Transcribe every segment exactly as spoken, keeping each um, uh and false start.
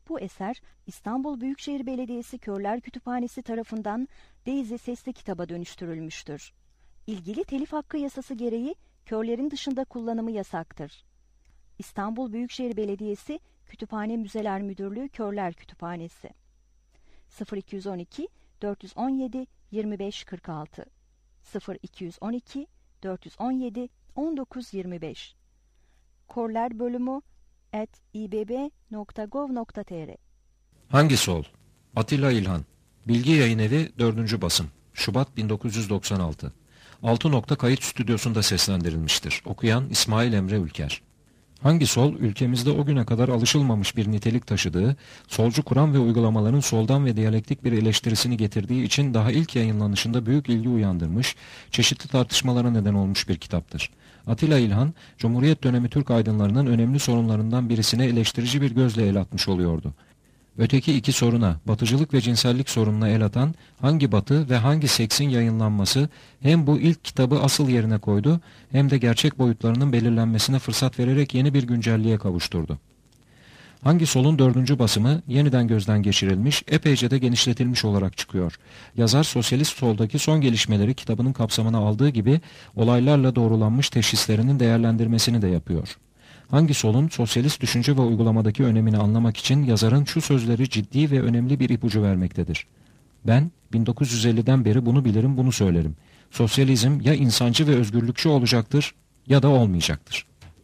Bu eser İstanbul Büyükşehir Belediyesi Körler Kütüphanesi tarafından Daisy sesli kitaba dönüştürülmüştür. İlgili telif hakkı yasası gereği körlerin dışında kullanımı yasaktır. İstanbul Büyükşehir Belediyesi Kütüphane Müzeler Müdürlüğü Körler Kütüphanesi sıfır iki on iki dört on yedi yirmi beş kırk altı sıfır iki on iki dört on yedi on dokuz yirmi beş Körler bölümü at i b b nokta gov nokta t r. Hangi sol? Atilla İlhan. Bilgi Yayınevi dördüncü basım. Şubat bin dokuz yüz doksan altı. altı nokta kayıt stüdyosunda seslendirilmiştir. Okuyan İsmail Emre Ülker. Hangi sol, ülkemizde o güne kadar alışılmamış bir nitelik taşıdığı, solcu kuram ve uygulamaların soldan ve diyalektik bir eleştirisini getirdiği için daha ilk yayınlanışında büyük ilgi uyandırmış, çeşitli tartışmalara neden olmuş bir kitaptır. Atilla İlhan, Cumhuriyet dönemi Türk aydınlarının önemli sorunlarından birisine eleştirici bir gözle el atmış oluyordu. Öteki iki soruna, batıcılık ve cinsellik sorununa el atan Hangi Batı ve Hangi Seks'in yayınlanması hem bu ilk kitabı asıl yerine koydu hem de gerçek boyutlarının belirlenmesine fırsat vererek yeni bir güncelliğe kavuşturdu. Hangi Sol'un dördüncü basımı yeniden gözden geçirilmiş, epeyce de genişletilmiş olarak çıkıyor. Yazar sosyalist soldaki son gelişmeleri kitabının kapsamına aldığı gibi olaylarla doğrulanmış teşhislerinin değerlendirmesini de yapıyor. Hangi Sol'un sosyalist düşünce ve uygulamadaki önemini anlamak için yazarın şu sözleri ciddi ve önemli bir ipucu vermektedir. Ben bin dokuz yüz elliden beri bunu bilirim, bunu söylerim. Sosyalizm ya insancı ve özgürlükçü olacaktır ya da olmayacaktır.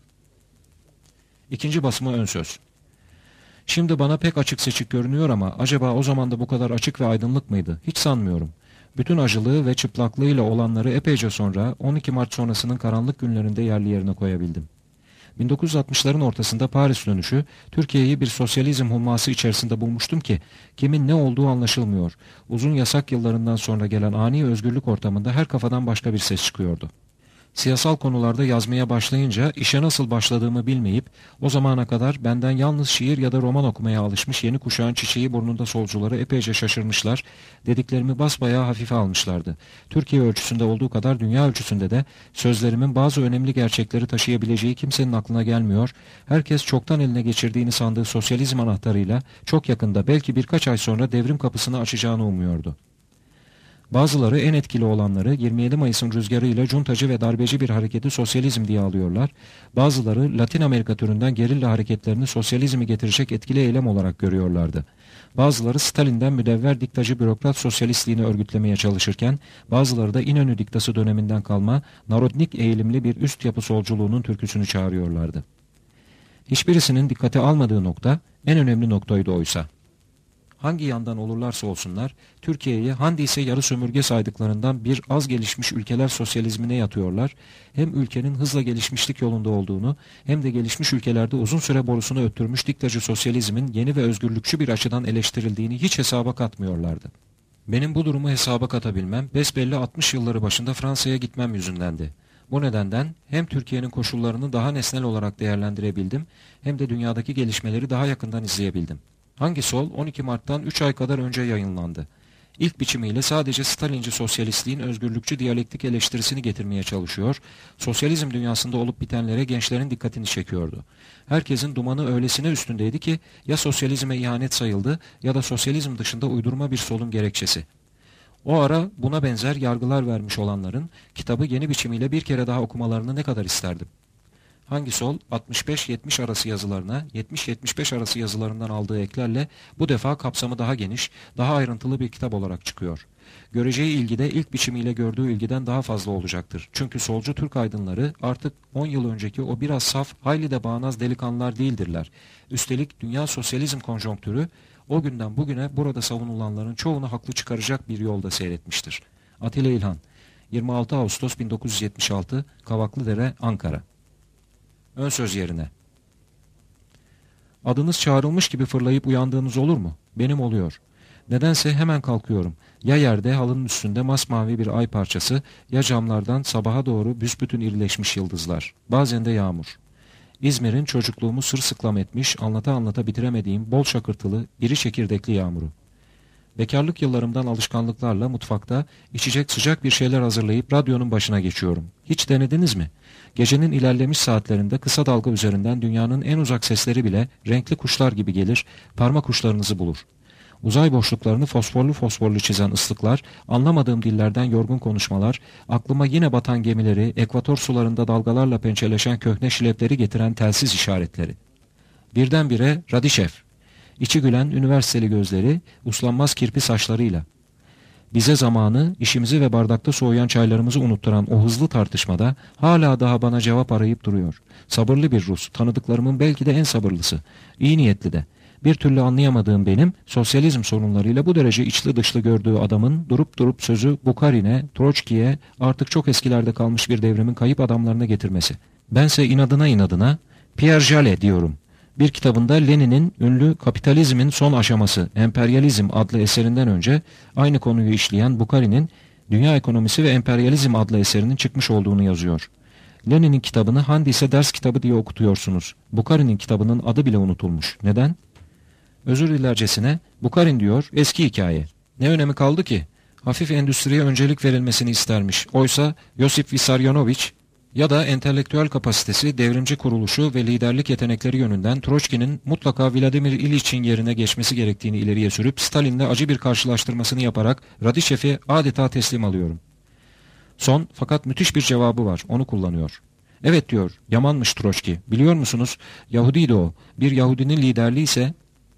İkinci basıma ön söz. Şimdi bana pek açık seçik görünüyor ama acaba o zaman da bu kadar açık ve aydınlık mıydı? Hiç sanmıyorum. Bütün acılığı ve çıplaklığıyla olanları epeyce sonra on iki Mart sonrasının karanlık günlerinde yerli yerine koyabildim. bin dokuz yüz altmışların ortasında Paris dönüşü Türkiye'yi bir sosyalizm humması içerisinde bulmuştum ki kimin ne olduğu anlaşılmıyor. Uzun yasak yıllarından sonra gelen ani özgürlük ortamında her kafadan başka bir ses çıkıyordu. Siyasal konularda yazmaya başlayınca işe nasıl başladığımı bilmeyip o zamana kadar benden yalnız şiir ya da roman okumaya alışmış yeni kuşağın çiçeği burnunda solcuları epeyce şaşırmışlar, dediklerimi basbayağı hafife almışlardı. Türkiye ölçüsünde olduğu kadar dünya ölçüsünde de sözlerimin bazı önemli gerçekleri taşıyabileceği kimsenin aklına gelmiyor, herkes çoktan eline geçirdiğini sandığı sosyalizm anahtarıyla çok yakında belki birkaç ay sonra devrim kapısını açacağını umuyordu. Bazıları en etkili olanları yirmi yedi Mayıs'ın rüzgarıyla cuntacı ve darbeci bir hareketi sosyalizm diye alıyorlar. Bazıları Latin Amerika türünden gerilla hareketlerini sosyalizmi getirecek etkili eylem olarak görüyorlardı. Bazıları Stalin'den müdevver diktacı bürokrat sosyalistliğini örgütlemeye çalışırken, bazıları da İnönü diktası döneminden kalma narodnik eğilimli bir üst yapı solculuğunun türküsünü çağırıyorlardı. Hiçbirisinin dikkate almadığı nokta en önemli noktaydı oysa. Hangi yandan olurlarsa olsunlar, Türkiye'yi handiyse yarı sömürge saydıklarından bir az gelişmiş ülkeler sosyalizmine yatıyorlar, hem ülkenin hızla gelişmişlik yolunda olduğunu hem de gelişmiş ülkelerde uzun süre borusunu öttürmüş diktacı sosyalizmin yeni ve özgürlükçü bir açıdan eleştirildiğini hiç hesaba katmıyorlardı. Benim bu durumu hesaba katabilmem besbelli altmış yılları başında Fransa'ya gitmem yüzündendi. Bu nedenden hem Türkiye'nin koşullarını daha nesnel olarak değerlendirebildim hem de dünyadaki gelişmeleri daha yakından izleyebildim. Hangi Sol on iki Mart'tan üç ay kadar önce yayınlandı. İlk biçimiyle sadece Stalinci sosyalistliğin özgürlükçü diyalektik eleştirisini getirmeye çalışıyor, sosyalizm dünyasında olup bitenlere gençlerin dikkatini çekiyordu. Herkesin dumanı öylesine üstündeydi ki ya sosyalizme ihanet sayıldı ya da sosyalizm dışında uydurma bir solun gerekçesi. O ara buna benzer yargılar vermiş olanların kitabı yeni biçimiyle bir kere daha okumalarını ne kadar isterdim. Hangi Sol altmış beş yetmiş arası yazılarına yetmiş yetmiş beş arası yazılarından aldığı eklerle bu defa kapsamı daha geniş, daha ayrıntılı bir kitap olarak çıkıyor. Göreceği ilgi de ilk biçimiyle gördüğü ilgiden daha fazla olacaktır. Çünkü solcu Türk aydınları artık on yıl önceki o biraz saf, hayli de bağnaz delikanlılar değildirler. Üstelik dünya sosyalizm konjonktürü o günden bugüne burada savunulanların çoğunu haklı çıkaracak bir yolda seyretmiştir. Atilla İlhan, yirmi altı Ağustos bin dokuz yüz yetmiş altı, Kavaklıdere, Ankara. Ön söz yerine. Adınız çağrılmış gibi fırlayıp uyandığınız olur mu? Benim oluyor. Nedense hemen kalkıyorum. Ya yerde halının üstünde masmavi bir ay parçası, ya camlardan sabaha doğru büsbütün irileşmiş yıldızlar. Bazen de yağmur. İzmir'in çocukluğumu sırsıklam etmiş, anlata anlata bitiremediğim bol şakırtılı, iri çekirdekli yağmuru. Bekarlık yıllarımdan alışkanlıklarla mutfakta içecek sıcak bir şeyler hazırlayıp radyonun başına geçiyorum. Hiç denediniz mi? Gecenin ilerlemiş saatlerinde kısa dalga üzerinden dünyanın en uzak sesleri bile renkli kuşlar gibi gelir, parmak uçlarınızı bulur. Uzay boşluklarını fosforlu fosforlu çizen ıslıklar, anlamadığım dillerden yorgun konuşmalar, aklıma yine batan gemileri, ekvator sularında dalgalarla pençeleşen köhne şilepleri getiren telsiz işaretleri. Birdenbire Radişev, içi gülen üniversiteli gözleri, uslanmaz kirpi saçlarıyla. Bize zamanı, işimizi ve bardakta soğuyan çaylarımızı unutturan o hızlı tartışmada hala daha bana cevap arayıp duruyor. Sabırlı bir Rus, tanıdıklarımın belki de en sabırlısı, iyi niyetli de. Bir türlü anlayamadığım benim, sosyalizm sorunlarıyla bu derece içli dışlı gördüğü adamın durup durup sözü Bukharin'e, Troçki'ye, artık çok eskilerde kalmış bir devrimin kayıp adamlarına getirmesi. Bense inadına inadına Pierre Jalet diyorum. Bir kitabında Lenin'in ünlü Kapitalizmin Son Aşaması, Emperyalizm adlı eserinden önce aynı konuyu işleyen Bukharin'in Dünya Ekonomisi ve Emperyalizm adlı eserinin çıkmış olduğunu yazıyor. Lenin'in kitabını Handis'e ders kitabı diye okutuyorsunuz. Bukharin'in kitabının adı bile unutulmuş. Neden? Özür dilercesine Bukharin diyor, eski hikaye. Ne önemi kaldı ki? Hafif endüstriye öncelik verilmesini istermiş. Oysa Yosif Vissarionovich ya da entelektüel kapasitesi, devrimci kuruluşu ve liderlik yetenekleri yönünden Troçki'nin mutlaka Vladimir İliç'in yerine geçmesi gerektiğini ileriye sürüp Stalin'le acı bir karşılaştırmasını yaparak Radişev'i adeta teslim alıyorum. Son fakat müthiş bir cevabı var, onu kullanıyor. Evet diyor, yamanmış Troçki. Biliyor musunuz, Yahudiydi o. Bir Yahudinin liderliği ise...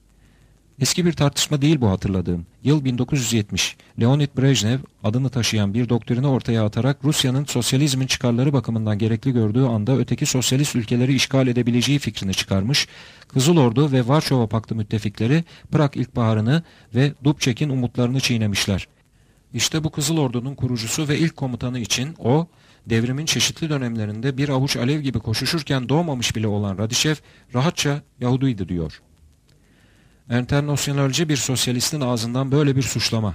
Eski bir tartışma değil bu hatırladığım. Yıl bin dokuz yüz yetmiş. Leonid Brejnev adını taşıyan bir doktrini ortaya atarak Rusya'nın sosyalizmin çıkarları bakımından gerekli gördüğü anda öteki sosyalist ülkeleri işgal edebileceği fikrini çıkarmış. Kızıl Ordu ve Varşova Paktı müttefikleri Prag ilkbaharını ve Dubček'in umutlarını çiğnemişler. İşte bu Kızıl Ordu'nun kurucusu ve ilk komutanı için o, devrimin çeşitli dönemlerinde bir avuç alev gibi koşuşurken doğmamış bile olan Radişev rahatça Yahudiydi diyor. Enternasyonelci bir sosyalistin ağzından böyle bir suçlama.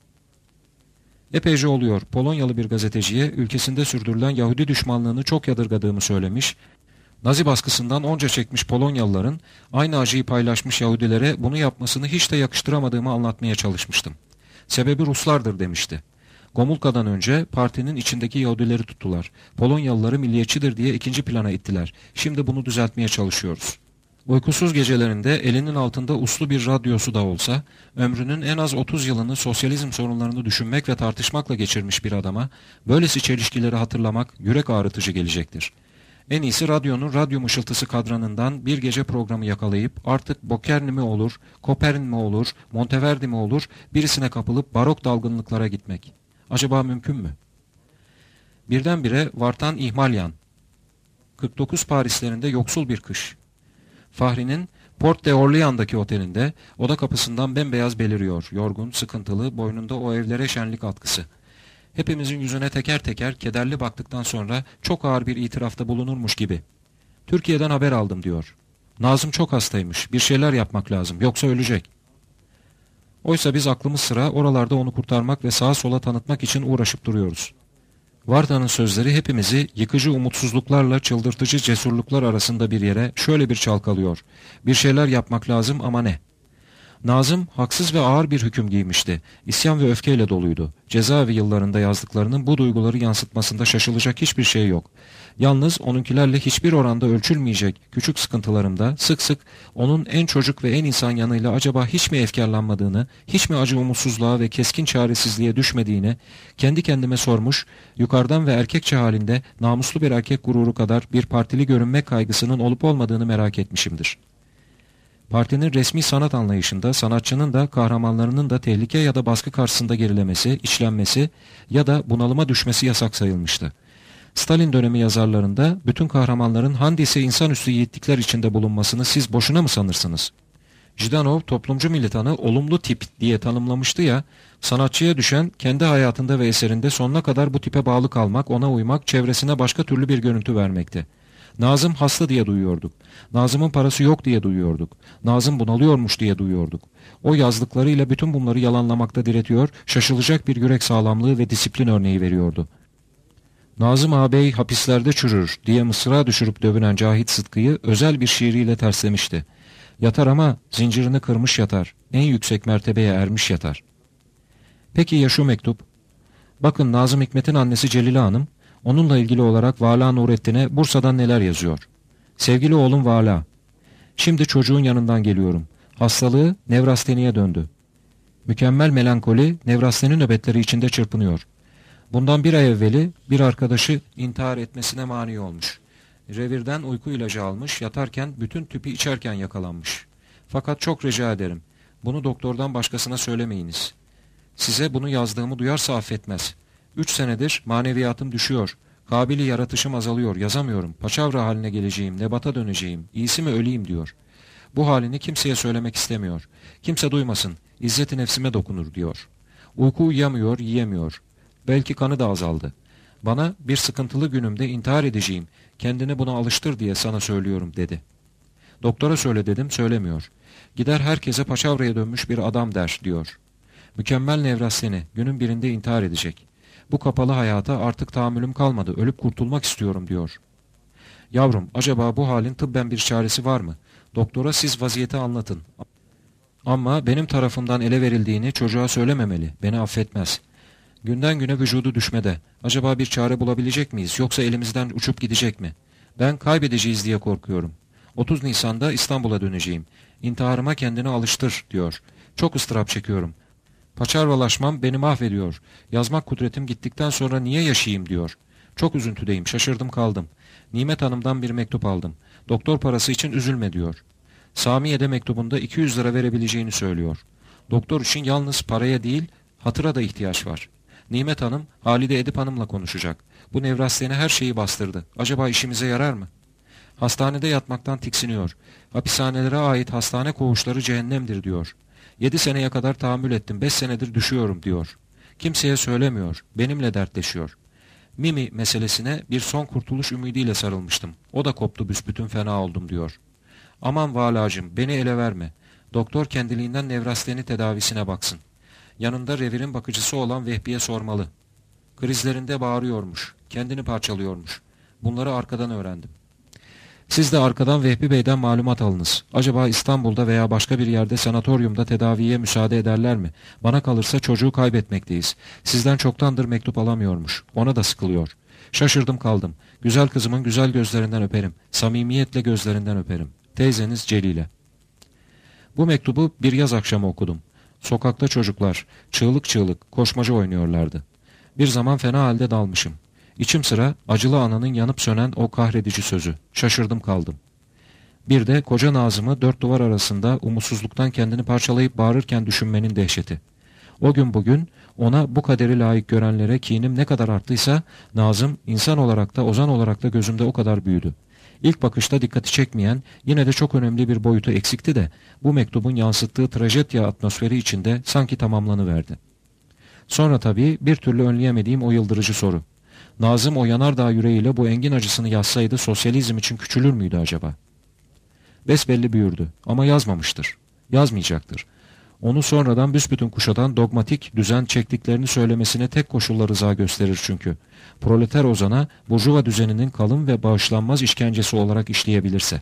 Epeyce oluyor, Polonyalı bir gazeteciye ülkesinde sürdürülen Yahudi düşmanlığını çok yadırgadığımı söylemiş, Nazi baskısından onca çekmiş Polonyalıların aynı acıyı paylaşmış Yahudilere bunu yapmasını hiç de yakıştıramadığımı anlatmaya çalışmıştım. Sebebi Ruslardır demişti. Gomulka'dan önce partinin içindeki Yahudileri tuttular. Polonyalıları milliyetçidir diye ikinci plana ittiler. Şimdi bunu düzeltmeye çalışıyoruz. Uykusuz gecelerinde elinin altında uslu bir radyosu da olsa, ömrünün en az otuz yılını sosyalizm sorunlarını düşünmek ve tartışmakla geçirmiş bir adama, böylesi çelişkileri hatırlamak yürek ağrıtıcı gelecektir. En iyisi radyonun radyo mışıltısı kadranından bir gece programı yakalayıp artık Bokerni mi olur, Koperin mi olur, Monteverdi mi olur, birisine kapılıp barok dalgınlıklara gitmek. Acaba mümkün mü? Birdenbire Vartan İhmalyan. kırk dokuz Parislerinde yoksul bir kış. Fahri'nin Port de Orleans'daki otelinde oda kapısından bembeyaz beliriyor. Yorgun, sıkıntılı, boynunda o evlere şenlik atkısı. Hepimizin yüzüne teker teker kederli baktıktan sonra çok ağır bir itirafta bulunurmuş gibi. Türkiye'den haber aldım diyor. Nazım çok hastaymış. Bir şeyler yapmak lazım. Yoksa ölecek. Oysa biz aklımız sıra oralarda onu kurtarmak ve sağa sola tanıtmak için uğraşıp duruyoruz. Vartan'ın sözleri hepimizi yıkıcı umutsuzluklarla çıldırtıcı cesurluklar arasında bir yere şöyle bir çalkalıyor. Bir şeyler yapmak lazım ama ne? Nazım haksız ve ağır bir hüküm giymişti. İsyan ve öfkeyle doluydu. Cezaevi yıllarında yazdıklarının bu duyguları yansıtmasında şaşılacak hiçbir şey yok. Yalnız onunkilerle hiçbir oranda ölçülmeyecek küçük sıkıntılarımda sık sık onun en çocuk ve en insan yanıyla acaba hiç mi efkarlanmadığını, hiç mi acı umutsuzluğa ve keskin çaresizliğe düşmediğini kendi kendime sormuş, yukarıdan ve erkekçe halinde namuslu bir erkek gururu kadar bir partili görünme kaygısının olup olmadığını merak etmişimdir. Partinin resmi sanat anlayışında sanatçının da kahramanlarının da tehlike ya da baskı karşısında gerilemesi, içlenmesi ya da bunalıma düşmesi yasak sayılmıştı. Stalin dönemi yazarlarında bütün kahramanların handise insanüstü yiğitlikler içinde bulunmasını siz boşuna mı sanırsınız? Jdanov toplumcu militanı olumlu tip diye tanımlamıştı ya, sanatçıya düşen kendi hayatında ve eserinde sonuna kadar bu tipe bağlı kalmak, ona uymak, çevresine başka türlü bir görüntü vermekti. Nazım hasta diye duyuyorduk. Nazım'ın parası yok diye duyuyorduk. Nazım bunalıyormuş diye duyuyorduk. O yazdıklarıyla bütün bunları yalanlamakta diretiyor, şaşılacak bir yürek sağlamlığı ve disiplin örneği veriyordu. Nazım ağabey hapislerde çürür diye mısra düşürüp dövünen Cahit Sıtkı'yı özel bir şiiriyle terslemişti. Yatar ama zincirini kırmış yatar, en yüksek mertebeye ermiş yatar. Peki ya şu mektup? Bakın Nazım Hikmet'in annesi Celile Hanım, onunla ilgili olarak Vala Nurettin'e Bursa'dan neler yazıyor. Sevgili oğlum Vala, şimdi çocuğun yanından geliyorum. Hastalığı nevrasteniye döndü. Mükemmel melankoli nevrasteni nöbetleri içinde çırpınıyor. Bundan bir ay evveli bir arkadaşı intihar etmesine mani olmuş. Revirden uyku ilacı almış, yatarken bütün tüpü içerken yakalanmış. Fakat çok rica ederim, bunu doktordan başkasına söylemeyiniz. Size bunu yazdığımı duyarsa affetmez. Üç senedir maneviyatım düşüyor. Kabili yaratışım azalıyor, yazamıyorum. Paçavra haline geleceğim, nebata döneceğim. İyisi mi öleyim diyor. Bu halini kimseye söylemek istemiyor. Kimse duymasın, izzet-i nefsime dokunur diyor. Uyku uyuyamıyor, yiyemiyor. Belki kanı da azaldı. Bana bir sıkıntılı günümde intihar edeceğim, kendini buna alıştır diye sana söylüyorum dedi. Doktora söyle dedim, söylemiyor. Gider herkese paçavraya dönmüş bir adam der diyor. Mükemmel nevrasteni günün birinde intihar edecek. Bu kapalı hayata artık tahammülüm kalmadı, ölüp kurtulmak istiyorum diyor. Yavrum, acaba bu halin tıbben bir çaresi var mı? Doktora siz vaziyeti anlatın. Ama benim tarafımdan ele verildiğini çocuğa söylememeli, beni affetmez. Günden güne vücudu düşmede. Acaba bir çare bulabilecek miyiz, yoksa elimizden uçup gidecek mi? Ben kaybedeceğiz diye korkuyorum. otuz Nisan'da İstanbul'a döneceğim. İntiharıma kendini alıştır diyor. Çok ıstırap çekiyorum. Paçarvalaşmam beni mahvediyor. Yazmak kudretim gittikten sonra niye yaşayayım diyor. Çok üzüntüdeyim, şaşırdım kaldım. Nimet Hanım'dan bir mektup aldım. Doktor parası için üzülme diyor. Samiye de mektubunda iki yüz lira verebileceğini söylüyor. Doktor için yalnız paraya değil, hatıra da ihtiyaç var. Nimet Hanım, Halide Edip Hanım'la konuşacak. Bu nevrasteni her şeyi bastırdı. Acaba işimize yarar mı? Hastanede yatmaktan tiksiniyor. Hapishanelere ait hastane koğuşları cehennemdir diyor. Yedi seneye kadar tahammül ettim, beş senedir düşüyorum diyor. Kimseye söylemiyor, benimle dertleşiyor. Mimi meselesine bir son kurtuluş ümidiyle sarılmıştım. O da koptu, büsbütün fena oldum diyor. Aman Valacım, beni ele verme. Doktor kendiliğinden nevrasteni tedavisine baksın. Yanında revirin bakıcısı olan Vehbi'ye sormalı. Krizlerinde bağırıyormuş, kendini parçalıyormuş. Bunları arkadan öğrendim. Siz de arkadan Vehbi Bey'den malumat alınız. Acaba İstanbul'da veya başka bir yerde sanatoryumda tedaviye müsaade ederler mi? Bana kalırsa çocuğu kaybetmekteyiz. Sizden çoktandır mektup alamıyormuş. Ona da sıkılıyor. Şaşırdım kaldım. Güzel kızımın güzel gözlerinden öperim. Samimiyetle gözlerinden öperim. Teyzeniz Celile. Bu mektubu bir yaz akşamı okudum. Sokakta çocuklar çığlık çığlık koşmaca oynuyorlardı. Bir zaman fena halde dalmışım. İçim sıra acılı ananın yanıp sönen o kahredici sözü. Şaşırdım kaldım. Bir de koca Nazım'ı dört duvar arasında umutsuzluktan kendini parçalayıp bağırırken düşünmenin dehşeti. O gün bugün ona bu kaderi layık görenlere kinim ne kadar arttıysa Nazım insan olarak da ozan olarak da gözümde o kadar büyüdü. İlk bakışta dikkati çekmeyen yine de çok önemli bir boyutu eksikti de bu mektubun yansıttığı trajedya atmosferi içinde sanki tamamlanıverdi. Sonra tabii bir türlü önleyemediğim o yıldırıcı soru. Nazım o yanardağ yüreğiyle bu engin acısını yazsaydı sosyalizm için küçülür müydü acaba? Besbelli büyürdü ama yazmamıştır. Yazmayacaktır. Onu sonradan büsbütün kuşatan dogmatik düzen çektiklerini söylemesine tek koşulla rıza gösterir çünkü. Proleter ozana burjuva düzeninin kalın ve bağışlanmaz işkencesi olarak işleyebilirse.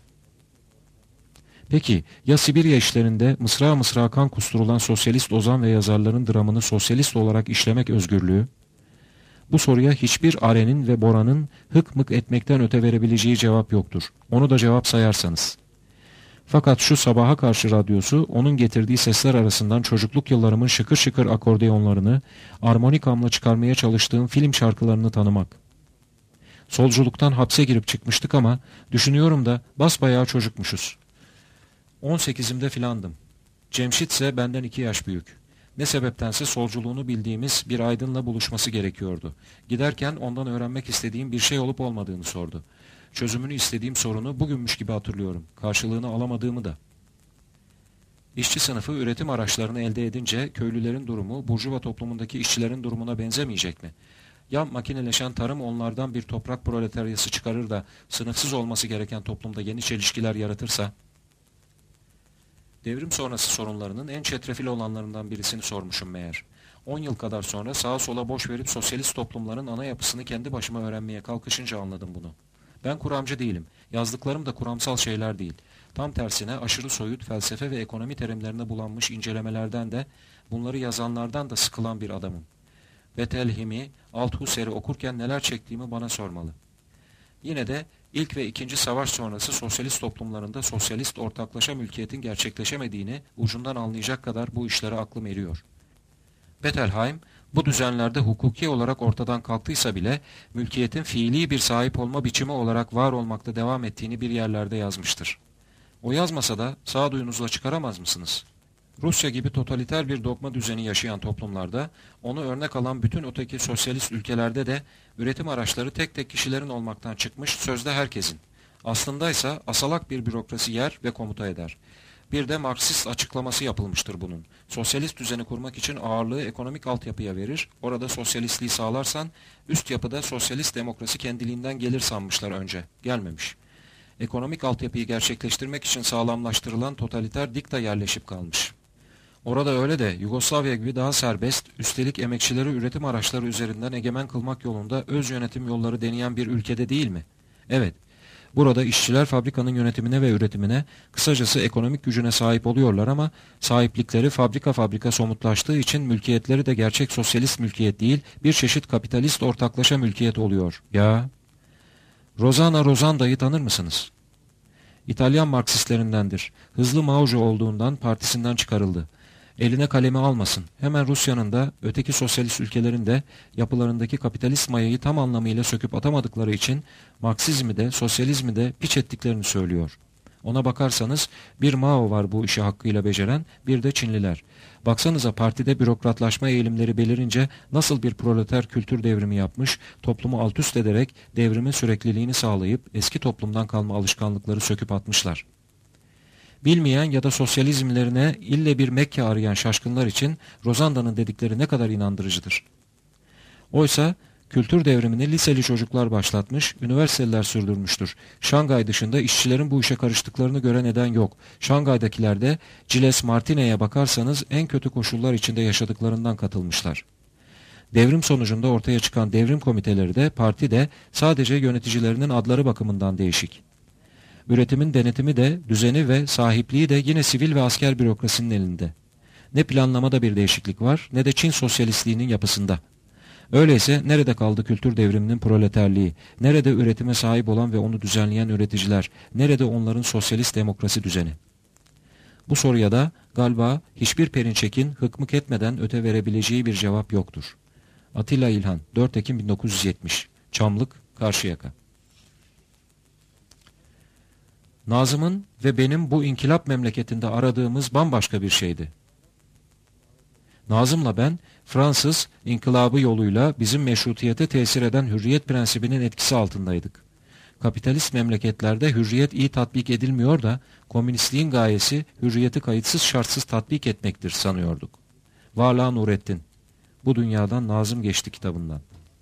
Peki ya Sibirya işlerinde mısra mısra kan kusturulan sosyalist ozan ve yazarların dramını sosyalist olarak işlemek özgürlüğü? Bu soruya hiçbir Aren'in ve Bora'nın hık mık etmekten öte verebileceği cevap yoktur. Onu da cevap sayarsanız. Fakat şu sabaha karşı radyosu onun getirdiği sesler arasından çocukluk yıllarımın şıkır şıkır akordeonlarını, armonikamla çıkarmaya çalıştığım film şarkılarını tanımak. Solculuktan hapse girip çıkmıştık ama düşünüyorum da basbayağı çocukmuşuz. on sekizimde filandım. Cemşit ise benden iki yaş büyük. Ne sebeptense solculuğunu bildiğimiz bir aydınla buluşması gerekiyordu. Giderken ondan öğrenmek istediğim bir şey olup olmadığını sordu. Çözümünü istediğim sorunu bugünmüş gibi hatırlıyorum. Karşılığını alamadığımı da. İşçi sınıfı üretim araçlarını elde edince köylülerin durumu burjuva toplumundaki işçilerin durumuna benzemeyecek mi? Ya makineleşen tarım onlardan bir toprak proletaryası çıkarır da sınıfsız olması gereken toplumda yeni çelişkiler yaratırsa? Devrim sonrası sorunlarının en çetrefil olanlarından birisini sormuşum meğer. On yıl kadar sonra sağa sola boş verip sosyalist toplumların ana yapısını kendi başıma öğrenmeye kalkışınca anladım bunu. Ben kuramcı değilim. Yazdıklarım da kuramsal şeyler değil. Tam tersine aşırı soyut felsefe ve ekonomi terimlerine bulanmış incelemelerden de, bunları yazanlardan da sıkılan bir adamım. Bettelheim'i, Althusser'i okurken neler çektiğimi bana sormalı. Yine de ilk ve ikinci savaş sonrası sosyalist toplumlarında sosyalist ortaklaşa mülkiyetin gerçekleşemediğini ucundan anlayacak kadar bu işlere aklım eriyor. Bettelheim, bu düzenlerde hukuki olarak ortadan kalktıysa bile mülkiyetin fiili bir sahip olma biçimi olarak var olmakta devam ettiğini bir yerlerde yazmıştır. O yazmasa da sağduyunuzla çıkaramaz mısınız? Rusya gibi totaliter bir dogma düzeni yaşayan toplumlarda, onu örnek alan bütün öteki sosyalist ülkelerde de üretim araçları tek tek kişilerin olmaktan çıkmış, sözde herkesin. Aslındaysa asalak bir bürokrasi yer ve komuta eder. Bir de Marksist açıklaması yapılmıştır bunun. Sosyalist düzeni kurmak için ağırlığı ekonomik altyapıya verir, orada sosyalistliği sağlarsan, üst yapıda sosyalist demokrasi kendiliğinden gelir sanmışlar önce. Gelmemiş. Ekonomik altyapıyı gerçekleştirmek için sağlamlaştırılan totaliter dikta yerleşip kalmış. Orada öyle de Yugoslavya gibi daha serbest, üstelik emekçileri üretim araçları üzerinden egemen kılmak yolunda öz yönetim yolları deneyen bir ülkede değil mi? Evet, burada işçiler fabrikanın yönetimine ve üretimine, kısacası ekonomik gücüne sahip oluyorlar ama sahiplikleri fabrika fabrika somutlaştığı için mülkiyetleri de gerçek sosyalist mülkiyet değil, bir çeşit kapitalist ortaklaşa mülkiyet oluyor. Ya, Rossana Rosanda'yı tanır mısınız? İtalyan Marksistlerindendir. Hızlı Maucu olduğundan partisinden çıkarıldı. Eline kalemi almasın. Hemen Rusya'nın da öteki sosyalist ülkelerin de yapılarındaki kapitalist mayayı tam anlamıyla söküp atamadıkları için Marksizmi de sosyalizmi de piç ettiklerini söylüyor. Ona bakarsanız bir Mao var bu işi hakkıyla beceren, bir de Çinliler. Baksanıza partide bürokratlaşma eğilimleri belirince nasıl bir proleter kültür devrimi yapmış, toplumu alt üst ederek devrimin sürekliliğini sağlayıp eski toplumdan kalma alışkanlıkları söküp atmışlar. Bilmeyen ya da sosyalizmlerine ille bir Mekke arayan şaşkınlar için Rosanda'nın dedikleri ne kadar inandırıcıdır. Oysa kültür devrimini liseli çocuklar başlatmış, üniversiteler sürdürmüştür. Şangay dışında işçilerin bu işe karıştıklarını gören neden yok. Şangay'dakiler de Gilles Martinez'e bakarsanız en kötü koşullar içinde yaşadıklarından katılmışlar. Devrim sonucunda ortaya çıkan devrim komiteleri de parti de sadece yöneticilerinin adları bakımından değişik. Üretimin denetimi de, düzeni ve sahipliği de yine sivil ve asker bürokrasinin elinde. Ne planlamada bir değişiklik var, ne de Çin sosyalistliğinin yapısında. Öyleyse nerede kaldı kültür devriminin proleterliği, nerede üretime sahip olan ve onu düzenleyen üreticiler, nerede onların sosyalist demokrasi düzeni? Bu soruya da galiba hiçbir Perinçek'in hıkmık etmeden öte verebileceği bir cevap yoktur. Atilla İlhan, dört Ekim bin dokuz yüz yetmiş, Çamlık, Karşıyaka. Nazım'ın ve benim bu inkılap memleketinde aradığımız bambaşka bir şeydi. Nazım'la ben, Fransız inkılabı yoluyla bizim meşrutiyete tesir eden hürriyet prensibinin etkisi altındaydık. Kapitalist memleketlerde hürriyet iyi tatbik edilmiyor da, komünistliğin gayesi hürriyeti kayıtsız şartsız tatbik etmektir sanıyorduk. Vala Nurettin, Bu Dünyadan Nazım Geçti kitabından.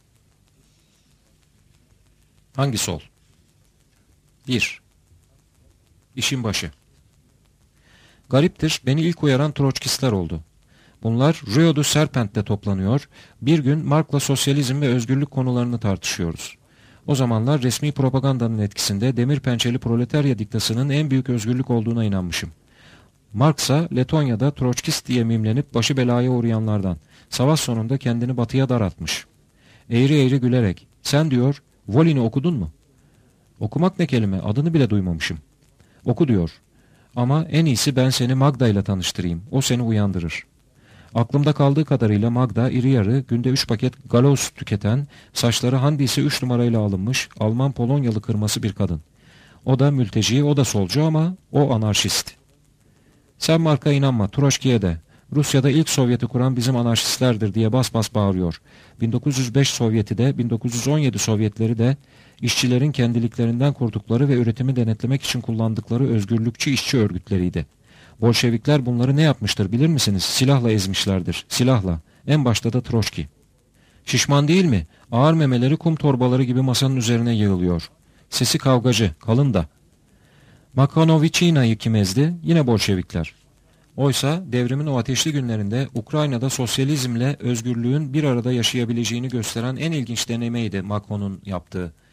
Hangi sol? bir. İşin başı. Gariptir, beni ilk uyaran Troçkistler oldu. Bunlar Rio du Serpent'te toplanıyor, bir gün Marx'la sosyalizm ve özgürlük konularını tartışıyoruz. O zamanlar resmi propagandanın etkisinde demir pençeli proletarya diktasının en büyük özgürlük olduğuna inanmışım. Marx'a Letonya'da Troçkist diye mimlenip başı belaya uğrayanlardan, savaş sonunda kendini batıya daraltmış. Eğri eğri gülerek, sen diyor, Volin'i okudun mu? Okumak ne kelime, adını bile duymamışım. Oku diyor. Ama en iyisi ben seni Magda ile tanıştırayım. O seni uyandırır. Aklımda kaldığı kadarıyla Magda iri yarı günde üç paket galoz tüketen, saçları handisi üç numarayla alınmış Alman Polonyalı kırması bir kadın. O da mülteci, o da solcu ama o anarşist. Sen Mark'a inanma, Troçki'ye de. Rusya'da ilk Sovyet'i kuran bizim anarşistlerdir diye bas bas bağırıyor. bin dokuz yüz beş Sovyet'i de, bin dokuz yüz on yedi Sovyetleri de, işçilerin kendiliklerinden kurdukları ve üretimi denetlemek için kullandıkları özgürlükçü işçi örgütleriydi. Bolşevikler bunları ne yapmıştır bilir misiniz? Silahla ezmişlerdir. Silahla. En başta da Troçki. Şişman değil mi? Ağır memeleri kum torbaları gibi masanın üzerine yığılıyor. Sesi kavgacı, kalın da. Makhanoviçina'yı kim ezdi? Yine Bolşevikler. Oysa devrimin o ateşli günlerinde Ukrayna'da sosyalizmle özgürlüğün bir arada yaşayabileceğini gösteren en ilginç denemeydi Makhon'un yaptığı.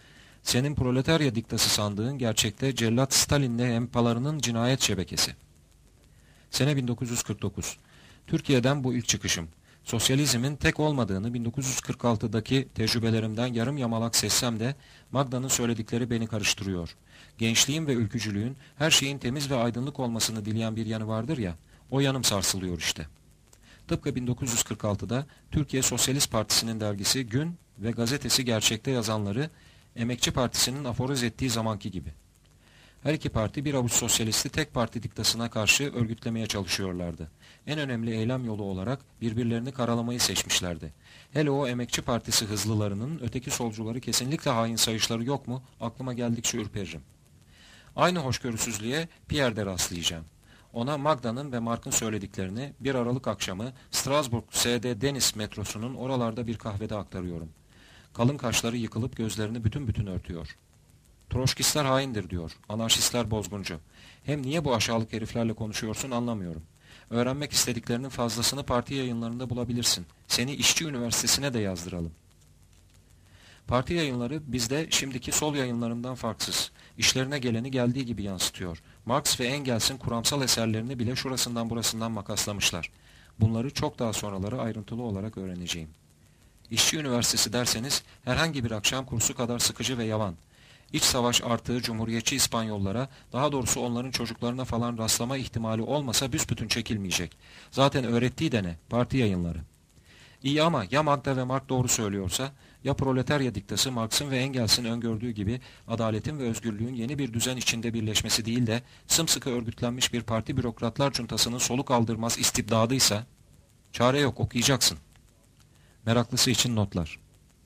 Senin proletarya diktası sandığın gerçekte cellat Stalin'le empalarının cinayet şebekesi. Sene bin dokuz yüz kırk dokuz. Türkiye'den bu ilk çıkışım. Sosyalizmin tek olmadığını bin dokuz yüz kırk altıdaki tecrübelerimden yarım yamalak seçsem de Magda'nın söyledikleri beni karıştırıyor. Gençliğin ve ülkücülüğün her şeyin temiz ve aydınlık olmasını dileyen bir yanı vardır ya, o yanım sarsılıyor işte. Tıpkı bin dokuz yüz kırk altıda Türkiye Sosyalist Partisi'nin dergisi Gün ve gazetesi Gerçek'te yazanları Emekçi Partisi'nin aforoz ettiği zamanki gibi. Her iki parti bir avuç sosyalisti tek parti diktasına karşı örgütlemeye çalışıyorlardı. En önemli eylem yolu olarak birbirlerini karalamayı seçmişlerdi. Hele o Emekçi Partisi hızlılarının öteki solcuları kesinlikle hain sayışları yok mu, aklıma geldikçe ürperirim. Aynı hoşgörüsüzlüğe Pierre'de rastlayacağım. Ona Magda'nın ve Mark'ın söylediklerini bir Aralık akşamı Strasbourg S D Deniz metrosunun oralarda bir kahvede aktarıyorum. Kalın kaşları yıkılıp gözlerini bütün bütün örtüyor. Troşkistler haindir diyor, anarşistler bozguncu. Hem niye bu aşağılık heriflerle konuşuyorsun anlamıyorum. Öğrenmek istediklerinin fazlasını parti yayınlarında bulabilirsin. Seni İşçi Üniversitesi'ne de yazdıralım. Parti yayınları bizde şimdiki sol yayınlarından farksız. İşlerine geleni geldiği gibi yansıtıyor. Marx ve Engels'in kuramsal eserlerini bile şurasından burasından makaslamışlar. Bunları çok daha sonraları ayrıntılı olarak öğreneceğim. İşçi Üniversitesi derseniz herhangi bir akşam kursu kadar sıkıcı ve yavan. İç savaş artığı Cumhuriyetçi İspanyollara, daha doğrusu onların çocuklarına falan rastlama ihtimali olmasa büsbütün çekilmeyecek. Zaten öğrettiği de ne? Parti yayınları. İyi ama ya Magda ve Mark doğru söylüyorsa, ya proletarya diktası Marx'ın ve Engels'in öngördüğü gibi adaletin ve özgürlüğün yeni bir düzen içinde birleşmesi değil de sımsıkı örgütlenmiş bir parti bürokratlar cuntasının soluk aldırmaz istibdadıysa, çare yok, okuyacaksın. Meraklısı için notlar.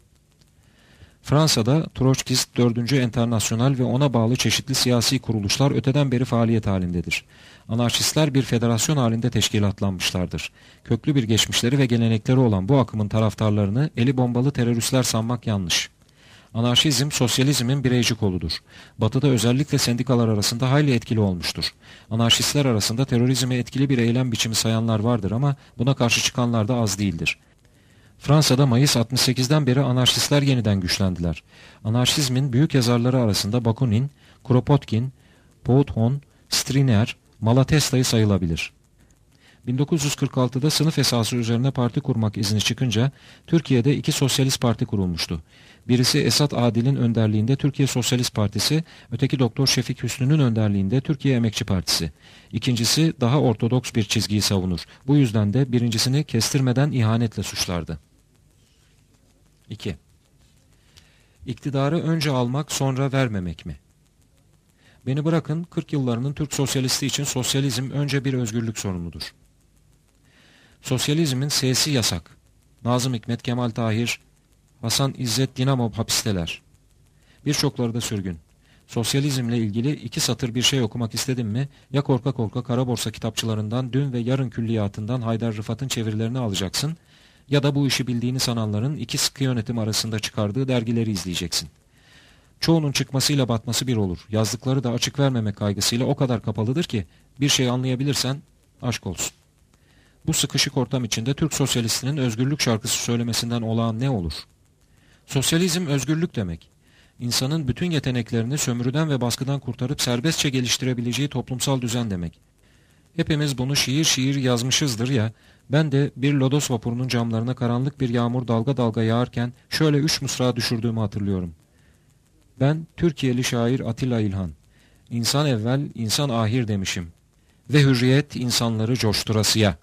Fransa'da Troçkist dördüncü Enternasyonal ve ona bağlı çeşitli siyasi kuruluşlar öteden beri faaliyet halindedir. Anarşistler bir federasyon halinde teşkilatlanmışlardır. Köklü bir geçmişleri ve gelenekleri olan bu akımın taraftarlarını eli bombalı teröristler sanmak yanlış. Anarşizm, sosyalizmin bireyci koludur. Batı'da özellikle sendikalar arasında hayli etkili olmuştur. Anarşistler arasında terörizmi etkili bir eylem biçimi sayanlar vardır ama buna karşı çıkanlar da az değildir. Fransa'da Mayıs altmış sekizden beri anarşistler yeniden güçlendiler. Anarşizmin büyük yazarları arasında Bakunin, Kropotkin, Proudhon, Striner, Malatesta'yı sayılabilir. bin dokuz yüz kırk altıda sınıf esası üzerine parti kurmak izni çıkınca Türkiye'de iki sosyalist parti kurulmuştu. Birisi Esat Adil'in önderliğinde Türkiye Sosyalist Partisi, öteki Doktor Şefik Hüsnü'nün önderliğinde Türkiye Emekçi Partisi. İkincisi daha ortodoks bir çizgiyi savunur. Bu yüzden de birincisini kestirmeden ihanetle suçlardı. iki. İktidarı önce almak sonra vermemek mi? Beni bırakın, kırk yıllarının Türk sosyalisti için sosyalizm önce bir özgürlük sorunudur. Sosyalizmin S'si yasak. Nazım Hikmet, Kemal Tahir, Hasan İzzet Dinamo hapisteler. Birçokları da sürgün. Sosyalizmle ilgili iki satır bir şey okumak istedim mi, ya korka korka kara borsa kitapçılarından dün ve yarın külliyatından Haydar Rıfat'ın çevirilerini alacaksın, ya da bu işi bildiğini sananların iki sıkı yönetim arasında çıkardığı dergileri izleyeceksin. Çoğunun çıkmasıyla batması bir olur. Yazdıkları da açık vermemek kaygısıyla o kadar kapalıdır ki bir şey anlayabilirsen aşk olsun. Bu sıkışık ortam içinde Türk sosyalistinin özgürlük şarkısı söylemesinden olağan ne olur? Sosyalizm özgürlük demek. İnsanın bütün yeteneklerini sömürüden ve baskıdan kurtarıp serbestçe geliştirebileceği toplumsal düzen demek. Hepimiz bunu şiir şiir yazmışızdır ya, ben de bir lodos vapurunun camlarına karanlık bir yağmur dalga dalga yağarken şöyle üç mısra düşürdüğümü hatırlıyorum. Ben Türkiye'li şair Atilla İlhan. İnsan evvel, insan ahir demişim. Ve hürriyet insanları coşturasıya.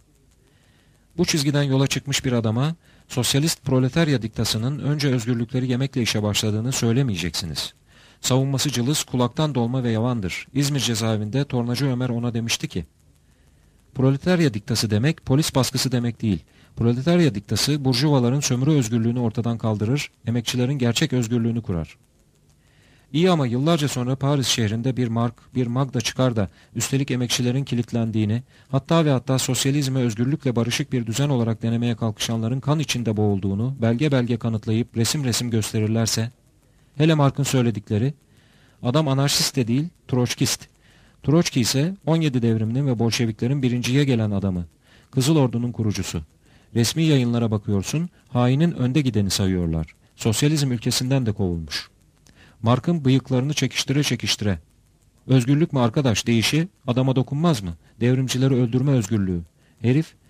Bu çizgiden yola çıkmış bir adama, sosyalist proletarya diktasının önce özgürlükleri yemekle işe başladığını söylemeyeceksiniz. Savunması cılız, kulaktan dolma ve yavandır. İzmir cezaevinde Tornacı Ömer ona demişti ki, proletarya diktası demek, polis baskısı demek değil. Proletarya diktası, burjuvaların sömürü özgürlüğünü ortadan kaldırır, emekçilerin gerçek özgürlüğünü kurar. İyi ama yıllarca sonra Paris şehrinde bir Mark, bir Magda çıkar da üstelik emekçilerin kilitlendiğini, hatta ve hatta sosyalizme özgürlükle barışık bir düzen olarak denemeye kalkışanların kan içinde boğulduğunu belge belge kanıtlayıp resim resim gösterirlerse, hele Mark'ın söyledikleri, adam anarşist de değil, Troçkist. Troçki ise on yedi devriminin ve Bolşeviklerin birinciye gelen adamı, Kızıl Ordu'nun kurucusu. Resmi yayınlara bakıyorsun, hainin önde gideni sayıyorlar. Sosyalizm ülkesinden de kovulmuş. Mark'ın bıyıklarını çekiştire çekiştire. Özgürlük mü arkadaş, deyişi adama dokunmaz mı? Devrimcileri öldürme özgürlüğü. Herif